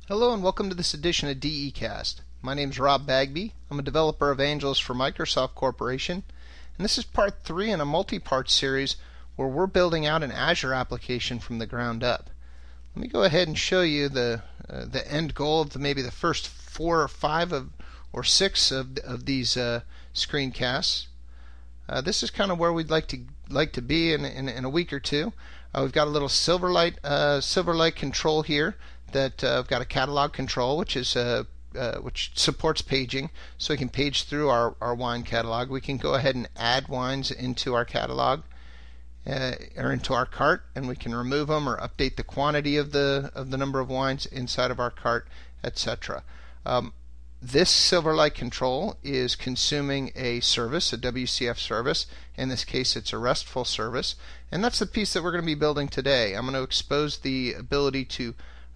Hello and welcome to this edition of DEcast. My name is Rob Bagby. I'm a developer evangelist for Microsoft Corporation, and this is part 3 in a multi-part series where we're building out an Azure application from the ground up. Let me go ahead and show you the end goal of maybe the first 4 or 5 or 6 of these screencasts. This is kind of where we'd like to be in a week or two. We've got a little Silverlight control here that I've got a catalog control which supports paging, so we can page through our wine catalog. We can go ahead and add wines into our catalog or into our cart, and we can remove them or update the quantity of the number of wines inside of our cart, etc. This Silverlight control is consuming a service, a WCF service. In this case, it's a RESTful service, and that's the piece that we're going to be building today. I'm going to expose the ability to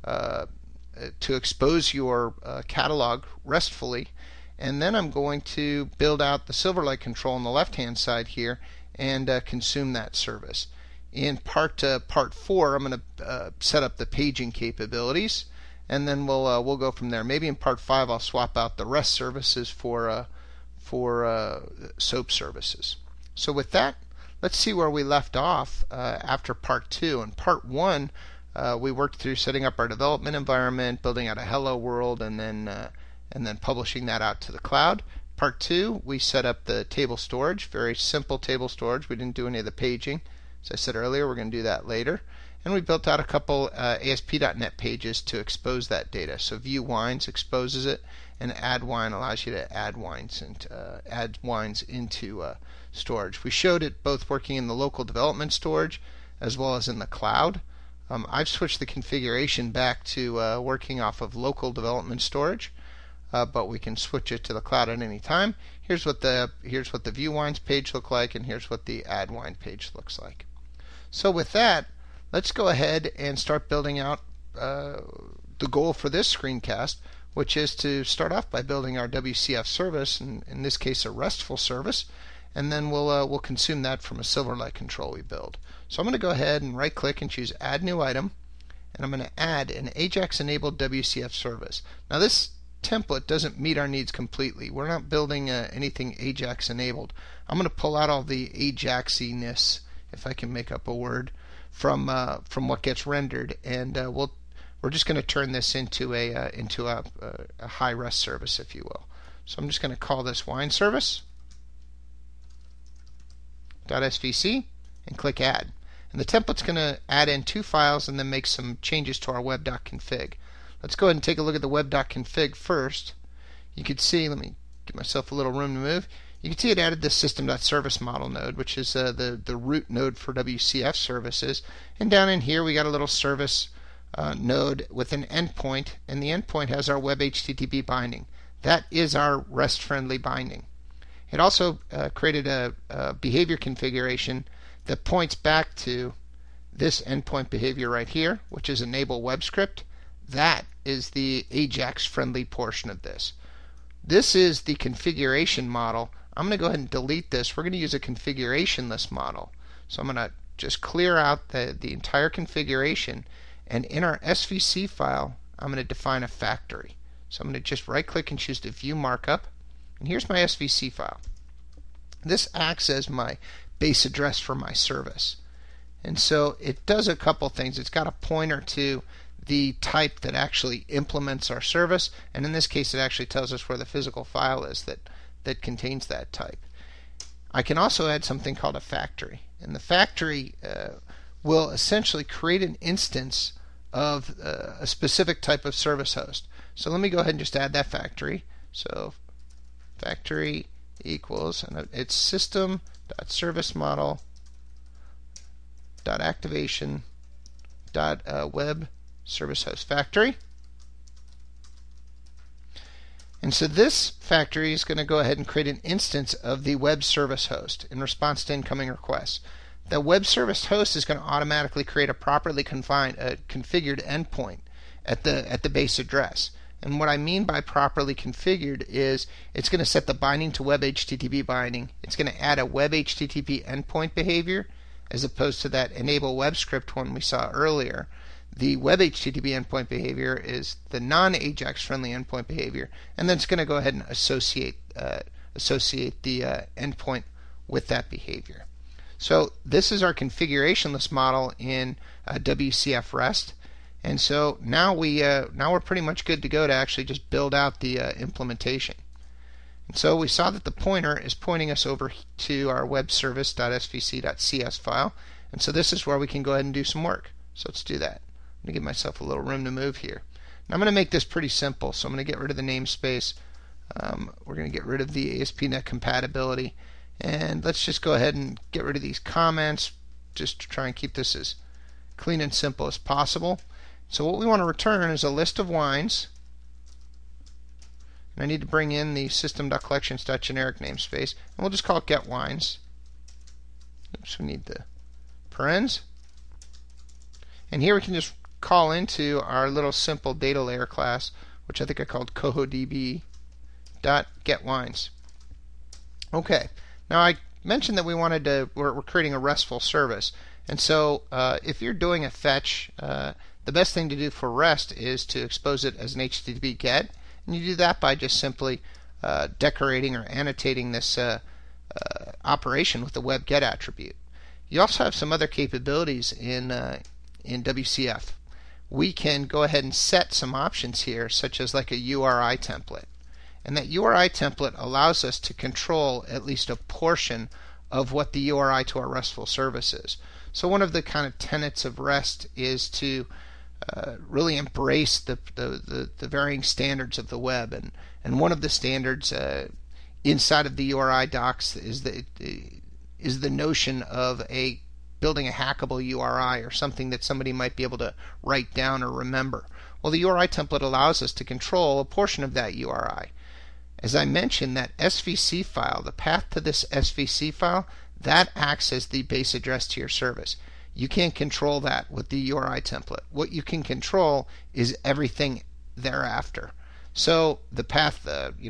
expose your catalog RESTfully, and then I'm going to build out the Silverlight control on the left-hand side here and consume that service. In part 4, I'm going to set up the paging capabilities, and then we'll go from there. Maybe in part 5 I'll swap out the REST services for SOAP services. So with that, let's see where we left off after part 2. In part 1, we worked through setting up our development environment, building out a hello world, and then publishing that out to the cloud. Part 2, we set up the table storage, very simple table storage. We didn't do any of the paging. As I said earlier, we're going to do that later. And we built out a couple ASP.NET pages to expose that data. So View Wines exposes it, and Add Wine allows you to add wines into storage. We showed it both working in the local development storage as well as in the cloud. I've switched the configuration back to working off of local development storage, but we can switch it to the cloud at any time. Here's what the View Wines page looks like, and here's what the Add Wine page looks like. So with that, let's go ahead and start building out the goal for this screencast, which is to start off by building our WCF service, in this case a RESTful service, and then we'll consume that from a Silverlight control we build. So I'm going to go ahead and right click and choose Add New Item, and I'm going to add an Ajax enabled WCF service. Now this template doesn't meet our needs completely. We're not building anything Ajax enabled. I'm going to pull out all the Ajaxiness, if I can make up a word, from what gets rendered, and we're just going to turn this into a high REST service, if you will. So I'm just going to call this wine service .svc and click Add. And the template's going to add in 2 files and then make some changes to our web.config. Let's go ahead and take a look at the web.config first. You can see, let me give myself a little room to move. You can see it added the system.service model node, which is the root node for WCF services. And down in here we got a little service node with an endpoint, and the endpoint has our web HTTP binding. That is our REST-friendly binding. It also created a behavior configuration that points back to this endpoint behavior right here, which is enable web script. That is the Ajax-friendly portion of this. This is the configuration model. I'm going to go ahead and delete this. We're going to use a configurationless model. So I'm going to just clear out the entire configuration, and in our SVC file, I'm going to define a factory. So I'm going to just right-click and choose the View Markup, and here's my SVC file. This acts as my base address for my service. And so it does a couple things. It's got a pointer to the type that actually implements our service, and in this case it actually tells us where the physical file is that contains that type. I can also add something called a factory, and the factory will essentially create an instance of a specific type of service host. So let me go ahead and just add that factory. So factory equals, and it's system.service-model.activation.web service host factory. And so this factory is going to go ahead and create an instance of the web service host in response to incoming requests. The web service host is going to automatically create a properly configured endpoint at the base address. And what I mean by properly configured is it's going to set the binding to web HTTP binding. It's going to add a web HTTP endpoint behavior as opposed to that enable web script one we saw earlier The web HTTP endpoint behavior is the non-AJAX friendly endpoint behavior, and then it's going to go ahead and associate the endpoint with that behavior. So this is our configuration list model in WCF REST, and so now we're pretty much good to go to actually just build out the implementation. And so we saw that the pointer is pointing us over to our web service.svc.cs file, and so this is where we can go ahead and do some work. So let's do that. I'm going to give myself a little room to move here. Now I'm going to make this pretty simple, so I'm going to get rid of the namespace. We're going to get rid of the ASP.NET compatibility, and let's just go ahead and get rid of these comments just to try and keep this as clean and simple as possible. So what we want to return is a list of wines, and I need to bring in the system.collections.generic namespace, and we'll just call it getWines. Oops, we need the parens, and here we can just call into our little simple data layer class, which I think I called cohodb.getWines. Okay, now I mentioned that we're creating a RESTful service, and so if you're doing a fetch, the best thing to do for REST is to expose it as an HTTP GET, and you do that by just simply decorating or annotating this operation with the web GET attribute. You also have some other capabilities in WCF. We can go ahead and set some options here, such as like a URI template. And that URI template allows us to control at least a portion of what the URI to our RESTful service is. So one of the kind of tenets of REST is to really embrace the varying standards of the web. And one of the standards inside of the URI docs is the notion of building a hackable URI, or something that somebody might be able to write down or remember. Well, the URI template allows us to control a portion of that URI. As I mentioned, that SVC file, the path to this SVC file, that acts as the base address to your service. You can't control that with the URI template. What you can control is everything thereafter. So the path,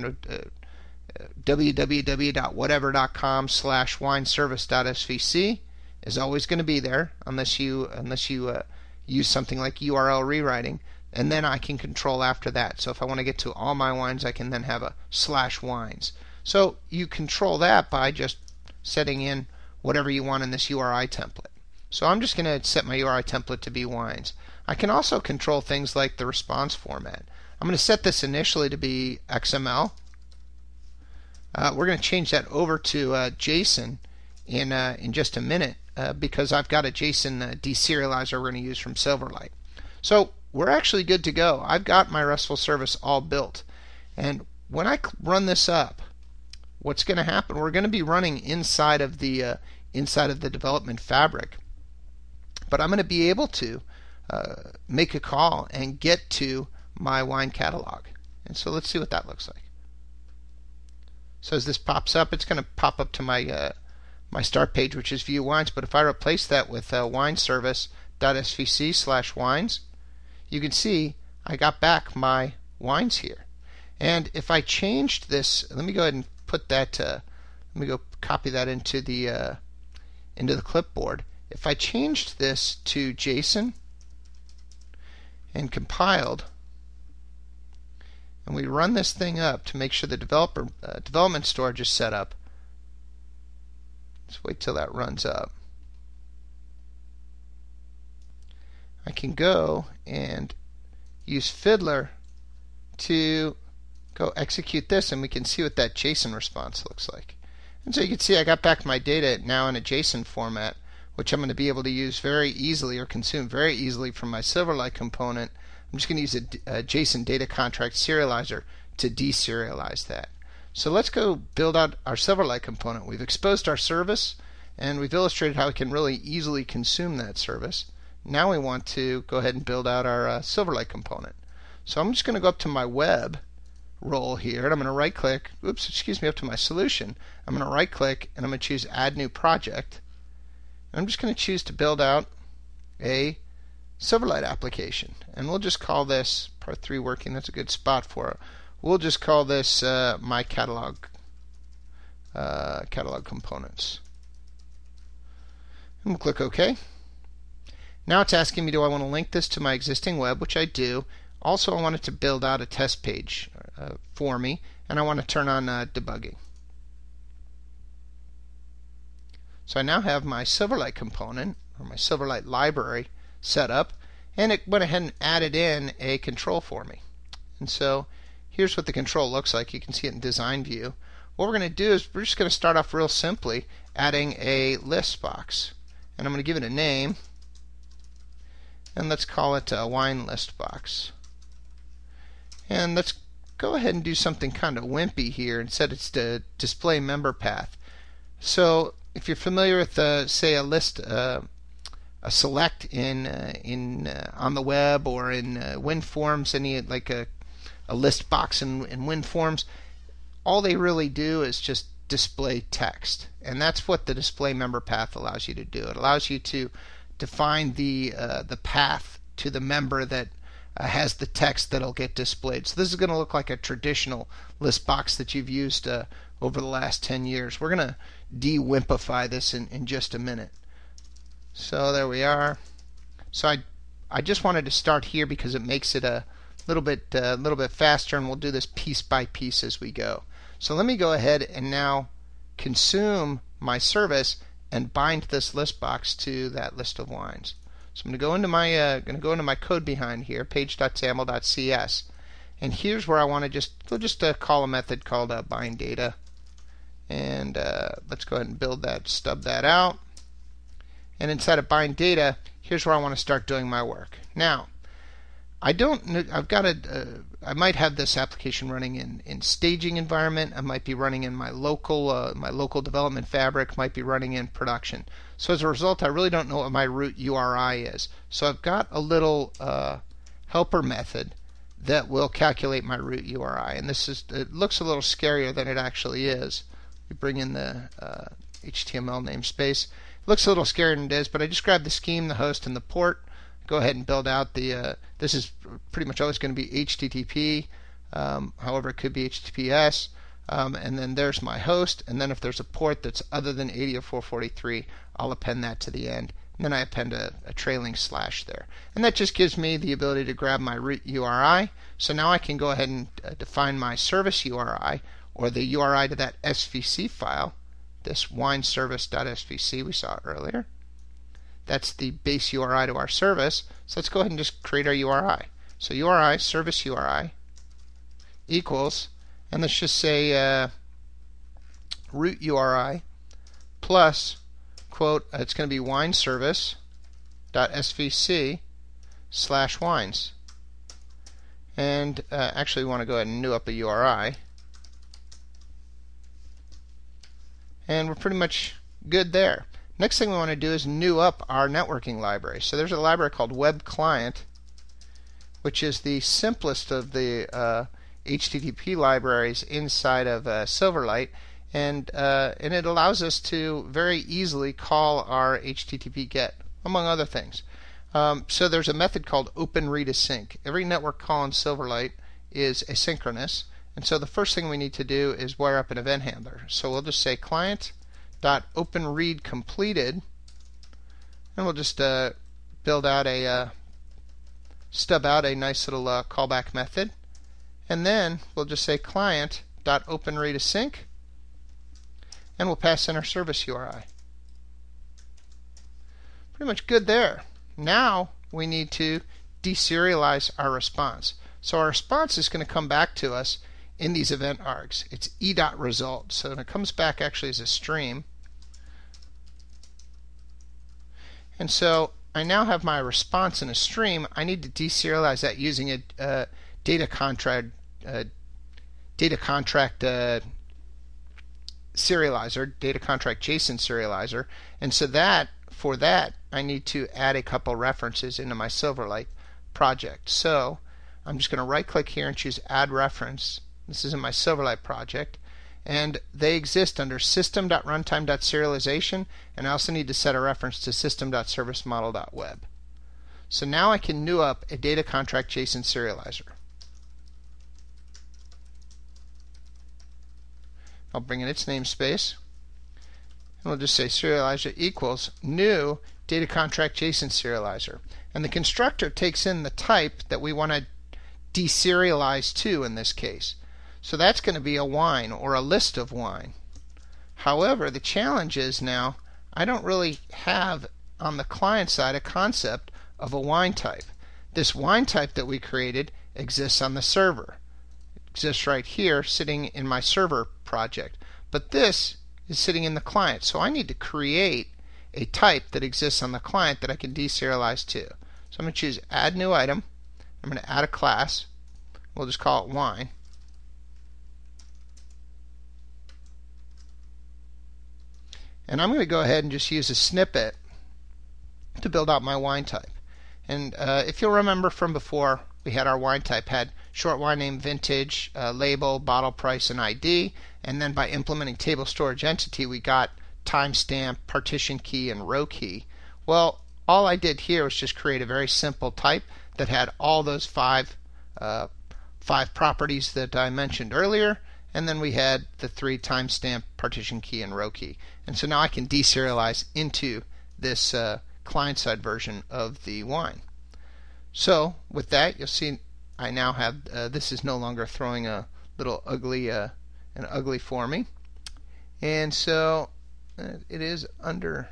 www.whatever.com/wineservice.svc is always going to be there unless you use something like URL rewriting, and then I can control after that. So if I want to get to all my wines, I can then have a /wines. So you control that by just setting in whatever you want in this URI template. So I'm just going to set my URI template to be wines. I can also control things like the response format. I'm going to set this initially to be XML. We're going to change that over to JSON in just a minute, because I've got a JSON deserializer we're going to use from Silverlight. So we're actually good to go. I've got my RESTful service all built, and when I run this up, what's going to happen? We're going to be running inside of the development fabric, but I'm going to be able to make a call and get to my wine catalog. And so let's see what that looks like. So as this pops up, it's going to pop up to my my start page, which is view wines. But if I replace that with wineservice.svc/wines, you can see I got back my wines here. And if I changed this, let me go ahead and put that. Let me go copy that into the clipboard. If I changed this to JSON and compiled, and we run this thing up to make sure the development storage is set up. Let's wait till that runs up. I can go and use Fiddler to go execute this, and we can see what that JSON response looks like. And so you can see I got back my data now in a JSON format, which I'm going to be able to use very easily, or consume very easily, from my Silverlight component. I'm just going to use a JSON data contract serializer to deserialize that. So let's go build out our Silverlight component. We've exposed our service, and we've illustrated how we can really easily consume that service. Now we want to go ahead and build out our Silverlight component. So I'm just going to go up to my web role here, and I'm going to right click, up to my solution. I'm going to right click, and I'm going to choose Add New Project. And I'm just going to choose to build out a Silverlight application. And we'll just call this part 3 working. That's a good spot for it. We'll just call this my catalog components. And we'll click OK. Now it's asking me, do I want to link this to my existing web, which I do. Also, I want it to build out a test page for me, and I want to turn on debugging. So I now have my Silverlight component, or my Silverlight library, set up, and it went ahead and added in a control for me. And so here's what the control looks like. You can see it in design view. What we're going to do is we're just going to start off real simply adding a list box. And I'm going to give it a name, and let's call it a wine list box. And let's go ahead and do something kind of wimpy here and set its display member path. So if you're familiar with say a list, a select in on the web or in WinForms, any like a list box in WinForms, all they really do is just display text, and that's what the display member path allows you to do. It allows you to define the path to the member that has the text that'll get displayed. So this is going to look like a traditional list box that you've used over the last 10 years. We're going to de-wimpify this in just a minute. So there we are. So I just wanted to start here because it makes it a little bit faster, and we'll do this piece by piece as we go. So let me go ahead and now consume my service and bind this list box to that list of wines. So I'm going to go into my code behind here, page.xaml.cs, and here's where I want to we'll just call a method called bind data, and let's go ahead and build that, stub that out. And inside of bind data, here's where I want to start doing my work. Now, I might have this application running in staging environment. I might be running in my local development fabric, might be running in production. So as a result, I really don't know what my root URI is. So I've got a little helper method that will calculate my root URI, and it looks a little scarier than it actually is. We bring in the HTML namespace. It looks a little scarier than it is, but I just grabbed the scheme, the host, and the port. Go ahead and build out the this is pretty much always going to be HTTP, however it could be HTTPS, and then there's my host, and then if there's a port that's other than 80.443, I'll append that to the end, and then I append a trailing slash there, and that just gives me the ability to grab my root URI. So now I can go ahead and define my service URI, or the URI to that SVC file, this wineservice.svc we saw earlier. That's the base URI to our service. So let's go ahead and just create our URI. So URI, service URI, equals, and let's just say root URI plus, quote, it's going to be wineservice.svc/wines. And actually we want to go ahead and new up a URI. And we're pretty much good there. Next thing we want to do is new up our networking library. So there's a library called Web Client, which is the simplest of the HTTP libraries inside of Silverlight, and it allows us to very easily call our HTTP GET, among other things. So there's a method called OpenReadAsync. Every network call in Silverlight is asynchronous, and so the first thing we need to do is wire up an event handler. So we'll just say client.openReadCompleted, and we'll just build out stub out a nice little callback method, and then we'll just say client.openReadAsync, and we'll pass in our service URI. Pretty much good there. Now we need to deserialize our response. So our response is going to come back to us in these event args. It's e.result. So it comes back actually as a stream. And so I now have my response in a stream. I need to deserialize that using a data contract serializer, data contract JSON serializer. And so for that I need to add a couple references into my Silverlight project. So I'm just going to right click here and choose add reference. This is in my Silverlight project, and they exist under system.runtime.serialization, and I also need to set a reference to system.servicemodel.web. So now I can new up a data contract JSON serializer. I'll bring in its namespace, and we'll just say serializer equals new data contract JSON serializer. And the constructor takes in the type that we want to deserialize to in this case. So that's going to be a wine or a list of wine. However, the challenge is now I don't really have on the client side a concept of a wine type. This wine type that we created exists on the server. It exists right here sitting in my server project. But this is sitting in the client. So I need to create a type that exists on the client that I can deserialize to. So I'm going to choose Add New Item. I'm going to add a class. We'll just call it Wine. And I'm going to go ahead and just use a snippet to build out my wine type. And if you'll remember from before, we had our wine type had short wine name, vintage, label, bottle price, and ID. And then by implementing table storage entity, we got timestamp, partition key, and row key. Well, all I did here was just create a very simple type that had all those five properties that I mentioned earlier. And then we had the 3 timestamp, partition key, and row key. And so now I can deserialize into this client-side version of the wine. So with that, you'll see I now have this is no longer throwing a little ugly an ugly for me. And so it is under.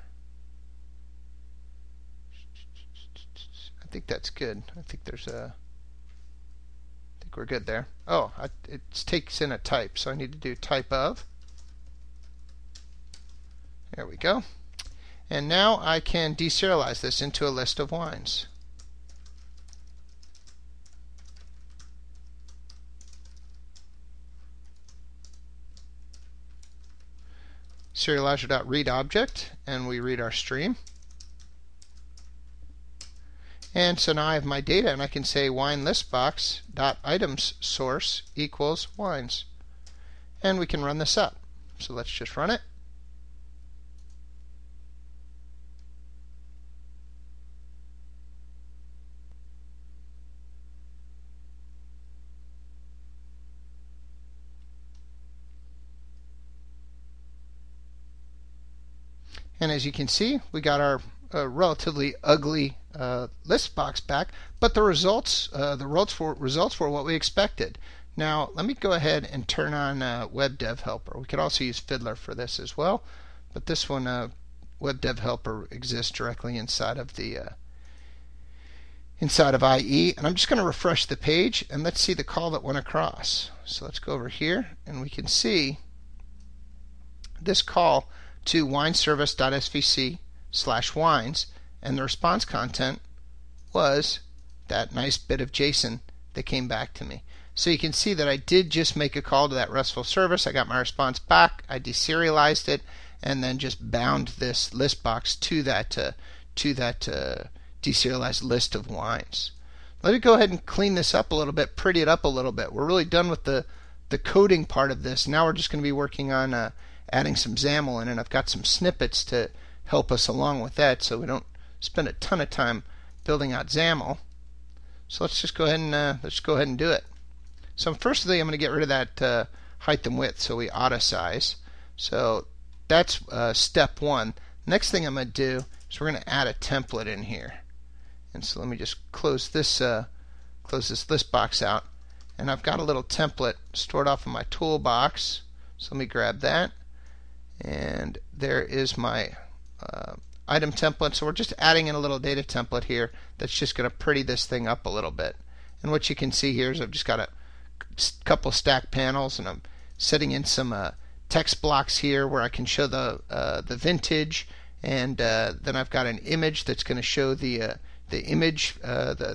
I think that's good. I think there's a. I think we're good there. Oh, it takes in a type, so I need to do type of. There we go. And now I can deserialize this into a list of wines. Serializer.read object, and we read our stream. And so now I have my data, and I can say wine list box dot items source equals wines. And we can run this up. So let's just run it. And as you can see, we got our relatively ugly list box back, but the results were what we expected. Now, let me go ahead and turn on Web Dev Helper. We could also use Fiddler for this as well, but this one, Web Dev Helper, exists directly inside of the inside of IE. And I'm just going to refresh the page, and let's see the call that went across. So let's go over here, and we can see this call to wineservice.svc/wines, and the response content was that nice bit of JSON that came back to me. So you can see that I did just make a call to that RESTful service. I got my response back. I deserialized it, and then just bound this list box to that deserialized list of wines. Let me go ahead and clean this up a little bit, pretty it up a little bit. We're really done with the coding part of this. Now we're just going to be working on adding some XAML in, and I've got some snippets to help us along with that, so we don't spend a ton of time building out XAML. So let's just go ahead and do it. So firstly, I'm going to get rid of that height and width, so we auto size. So that's step one. Next thing I'm going to do is we're going to add a template in here. And so let me just close this list box out, and I've got a little template stored off in my toolbox. So let me grab that. And there is my item template. So we're just adding in a little data template here that's just going to pretty this thing up a little bit. And what you can see here is I've just got a couple stack panels, and I'm setting in some text blocks here where I can show the vintage, and then I've got an image that's going to show the image, the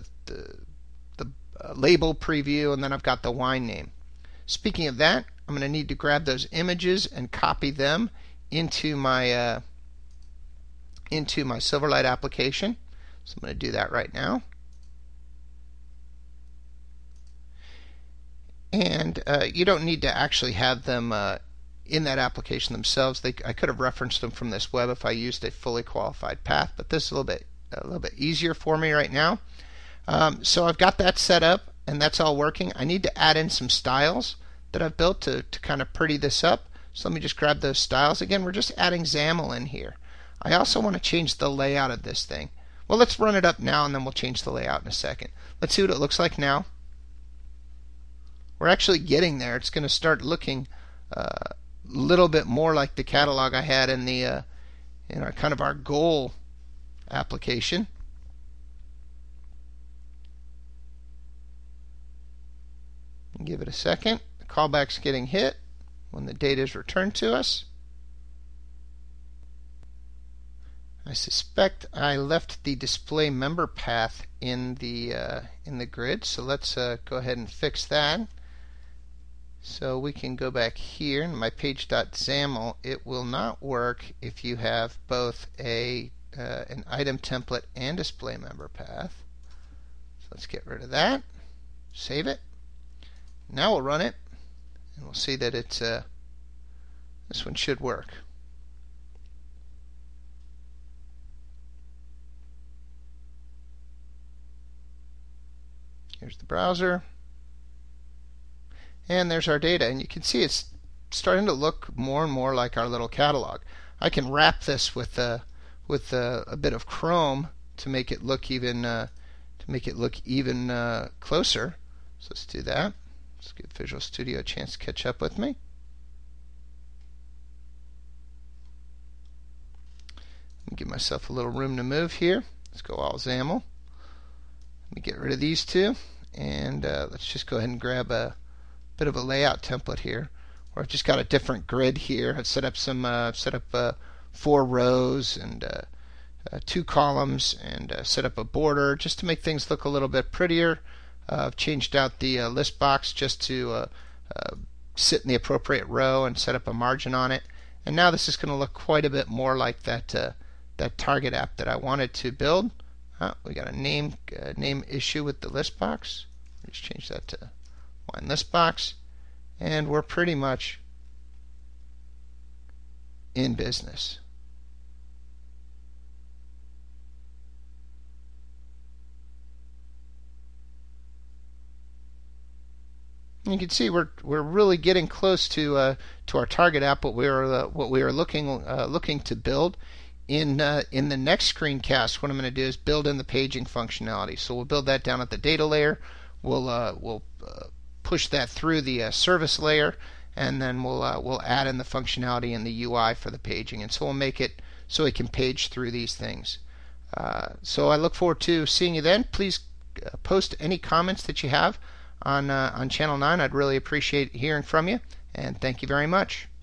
label preview, and then I've got the wine name. Speaking of that, I'm going to need to grab those images and copy them into my Silverlight application. So I'm going to do that right now. And you don't need to actually have them in that application themselves. I could have referenced them from this web if I used a fully qualified path, but this is a little bit easier for me right now. So I've got that set up, and that's all working. I need to add in some styles that I've built to kind of pretty this up. So let me just grab those styles. Again, we're just adding XAML in here. I also want to change the layout of this thing. Well, let's run it up now, and then we'll change the layout in a second. Let's see what it looks like now. We're actually getting there. It's going to start looking a little bit more like the catalog I had in the in our kind of our goal application. Give it a second. The callback's getting hit when the data is returned to us. I suspect I left the display member path in the grid, so let's go ahead and fix that. So we can go back here in my page.xaml. It will not work if you have both an item template and display member path. So let's get rid of that. Save it. Now we'll run it, and we'll see that it's this one should work. Here's the browser, and there's our data, and you can see it's starting to look more and more like our little catalog. I can wrap this with a bit of Chrome to make it look even closer. So let's do that. Let's give Visual Studio a chance to catch up with me. Let me give myself a little room to move here. Let's go all XAML. Let me get rid of these two, and let's just go ahead and grab a bit of a layout template here, where I've just got a different grid here. I've set up 4 rows and 2 columns, and set up a border just to make things look a little bit prettier. I've changed out the list box just to sit in the appropriate row and set up a margin on it. And now this is going to look quite a bit more like that target app that I wanted to build. We got a name issue with the list box. Let's change that to wine list box, and we're pretty much in business. You can see we're really getting close to our target app. What we are looking to build. In the next screencast, what I'm going to do is build in the paging functionality. So we'll build that down at the data layer. We'll push that through the service layer, and then we'll add in the functionality in the UI for the paging. And so we'll make it so it can page through these things. So I look forward to seeing you then. Please post any comments that you have on Channel 9. I'd really appreciate hearing from you, and thank you very much.